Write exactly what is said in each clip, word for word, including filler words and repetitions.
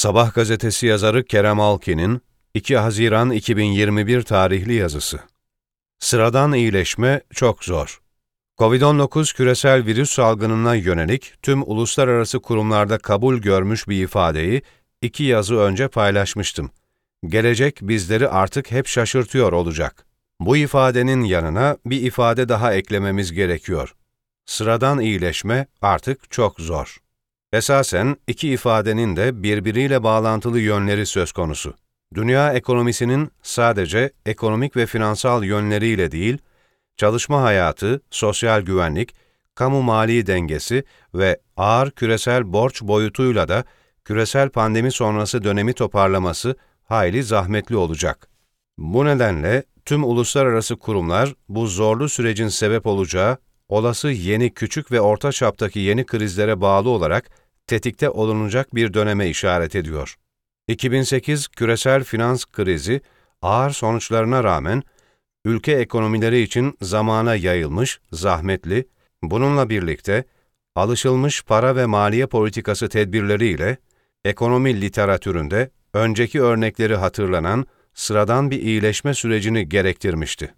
Sabah gazetesi yazarı Kerem Alkin'in iki Haziran iki bin yirmi bir tarihli yazısı. Sıradan iyileşme çok zor. kovid on dokuz küresel virüs salgınına yönelik tüm uluslararası kurumlarda kabul görmüş bir ifadeyi iki yazı önce paylaşmıştım. Gelecek bizleri artık hep şaşırtıyor olacak. Bu ifadenin yanına bir ifade daha eklememiz gerekiyor. Sıradan iyileşme artık çok zor. Esasen iki ifadenin de birbiriyle bağlantılı yönleri söz konusu. Dünya ekonomisinin sadece ekonomik ve finansal yönleriyle değil, çalışma hayatı, sosyal güvenlik, kamu mali dengesi ve ağır küresel borç boyutuyla da küresel pandemi sonrası dönemi toparlaması hayli zahmetli olacak. Bu nedenle tüm uluslararası kurumlar bu zorlu sürecin sebep olacağı olası yeni küçük ve orta çaptaki yeni krizlere bağlı olarak tetikte olunacak bir döneme işaret ediyor. iki bin sekiz küresel finans krizi ağır sonuçlarına rağmen ülke ekonomileri için zamana yayılmış, zahmetli, bununla birlikte alışılmış para ve maliye politikası tedbirleriyle ekonomi literatüründe önceki örnekleri hatırlanan sıradan bir iyileşme sürecini gerektirmişti.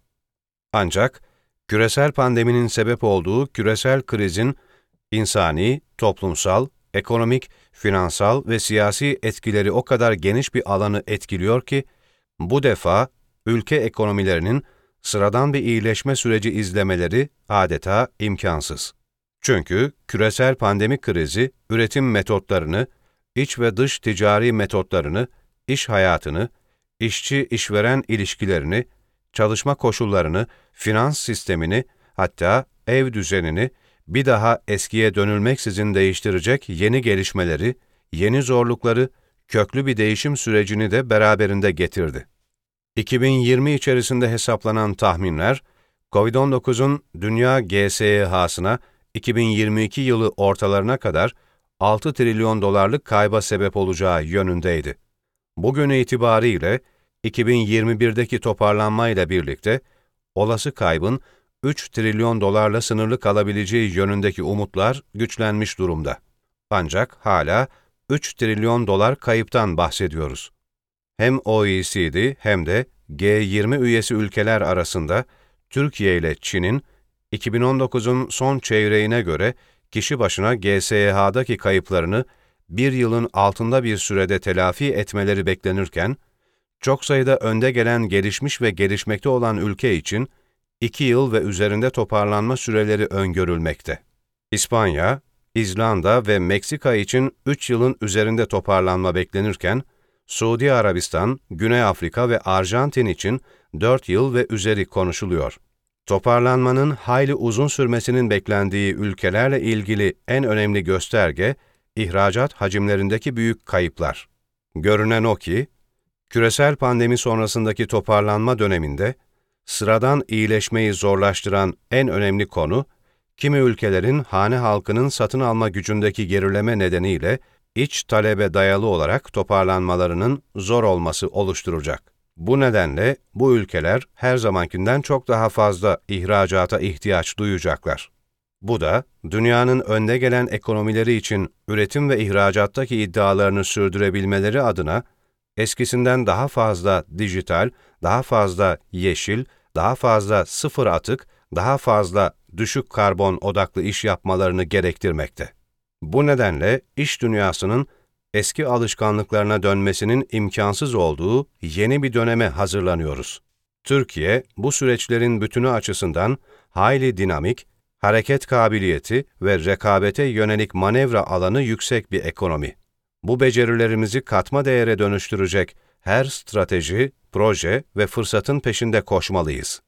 Ancak küresel pandeminin sebep olduğu küresel krizin insani, toplumsal, ekonomik, finansal ve siyasi etkileri o kadar geniş bir alanı etkiliyor ki, bu defa ülke ekonomilerinin sıradan bir iyileşme süreci izlemeleri adeta imkansız. Çünkü küresel pandemi krizi üretim metotlarını, iç ve dış ticari metotlarını, iş hayatını, işçi-işveren ilişkilerini, çalışma koşullarını, finans sistemini, hatta ev düzenini bir daha eskiye dönülmeksizin değiştirecek yeni gelişmeleri, yeni zorlukları, köklü bir değişim sürecini de beraberinde getirdi. iki bin yirmi içerisinde hesaplanan tahminler, kovid on dokuzun dünya G S E H'sına iki bin yirmi iki yılı ortalarına kadar altı trilyon dolarlık kayba sebep olacağı yönündeydi. Bugün itibariyle iki bin yirmi birdeki toparlanmayla birlikte olası kaybın üç trilyon dolarla sınırlı kalabileceği yönündeki umutlar güçlenmiş durumda. Ancak hala üç trilyon dolar kayıptan bahsediyoruz. Hem O E C D hem de G yirmi üyesi ülkeler arasında Türkiye ile Çin'in iki bin on dokuzun son çeyreğine göre kişi başına G S E H'daki kayıplarını bir yılın altında bir sürede telafi etmeleri beklenirken, çok sayıda önde gelen gelişmiş ve gelişmekte olan ülke için iki yıl ve üzerinde toparlanma süreleri öngörülmekte. İspanya, İzlanda ve Meksika için üç yılın üzerinde toparlanma beklenirken, Suudi Arabistan, Güney Afrika ve Arjantin için dört yıl ve üzeri konuşuluyor. Toparlanmanın hayli uzun sürmesinin beklendiği ülkelerle ilgili en önemli gösterge, ihracat hacimlerindeki büyük kayıplar. Görünen o ki, küresel pandemi sonrasındaki toparlanma döneminde, sıradan iyileşmeyi zorlaştıran en önemli konu, kimi ülkelerin hane halkının satın alma gücündeki gerileme nedeniyle iç talebe dayalı olarak toparlanmalarının zor olması oluşturacak. Bu nedenle bu ülkeler her zamankinden çok daha fazla ihracata ihtiyaç duyacaklar. Bu da dünyanın önde gelen ekonomileri için üretim ve ihracattaki iddialarını sürdürebilmeleri adına eskisinden daha fazla dijital, daha fazla yeşil, daha fazla sıfır atık, daha fazla düşük karbon odaklı iş yapmalarını gerektirmekte. Bu nedenle iş dünyasının eski alışkanlıklarına dönmesinin imkansız olduğu yeni bir döneme hazırlanıyoruz. Türkiye, bu süreçlerin bütünü açısından hayli dinamik, hareket kabiliyeti ve rekabete yönelik manevra alanı yüksek bir ekonomi. Bu becerilerimizi katma değere dönüştürecek her strateji, proje ve fırsatın peşinde koşmalıyız.